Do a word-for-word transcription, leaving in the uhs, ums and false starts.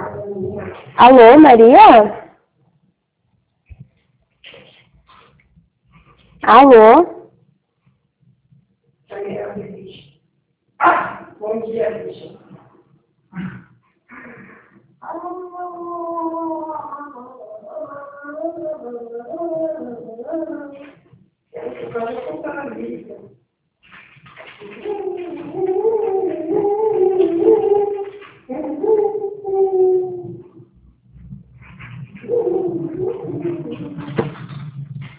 Alô, Maria? Alô? Ah, bom dia, bicho. Eu estou falando com a família.